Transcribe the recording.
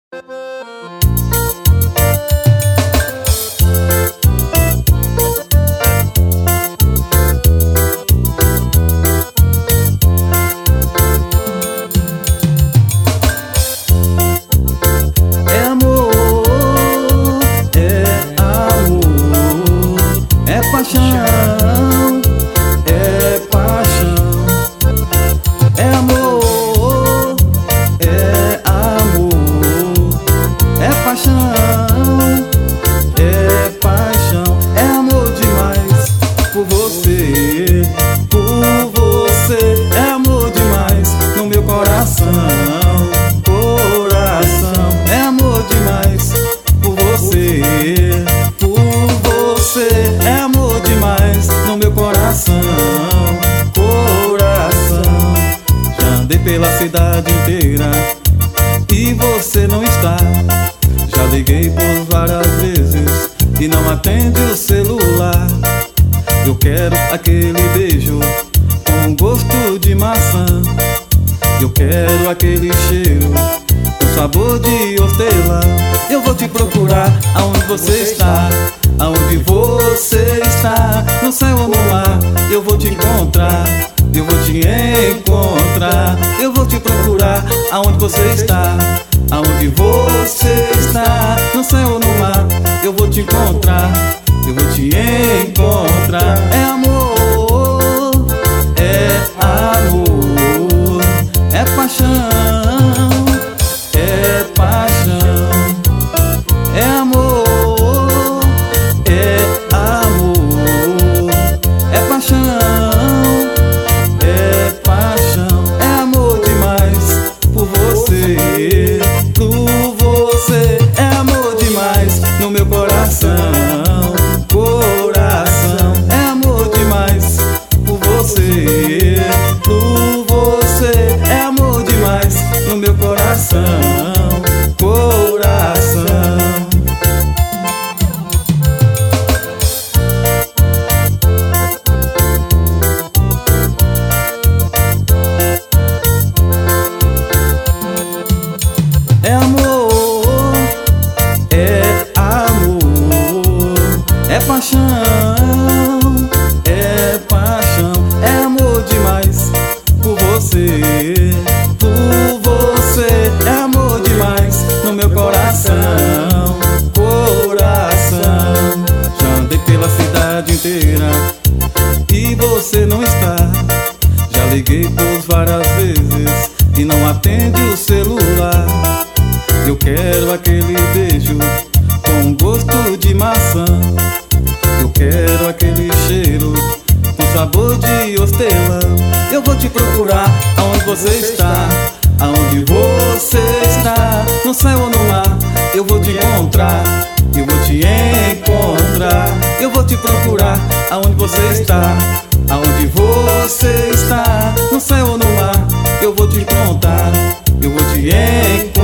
Pela cidade inteira e você não está. Já liguei por várias vezes e não atende o celular. Eu quero aquele beijo com gosto de maçã. Eu quero aquele cheiro com sabor de hortelã. Eu vou te procurar aonde você está, aonde você está, no céu ou no mar. Eu vou te encontrar, eu vou te encontrar. Eu vou te procurar aonde você está, aonde você está, no céu ou no mar. Eu vou te encontrar, eu vou te encontrar. É amor, é amor, é paixão, é paixão. É amor, é amor, é paixão. No meu coração, coração, é amor demais por você, é amor demais no meu coração, coração. É amor, é paixão, é paixão, é amor demais por você, é amor demais no meu coração, coração. Já andei pela cidade inteira e você não está. Já liguei por várias vezes e não atende o celular. Eu quero aquele beijo com gosto de maçã. Eu quero aquele cheiro com sabor de hortelã. Eu vou te procurar aonde você está, aonde você está, no céu ou no mar. Eu vou te encontrar, eu vou te encontrar. Eu vou te procurar aonde você está, aonde você está, no céu ou no mar. Eu vou te encontrar, eu vou te encontrar.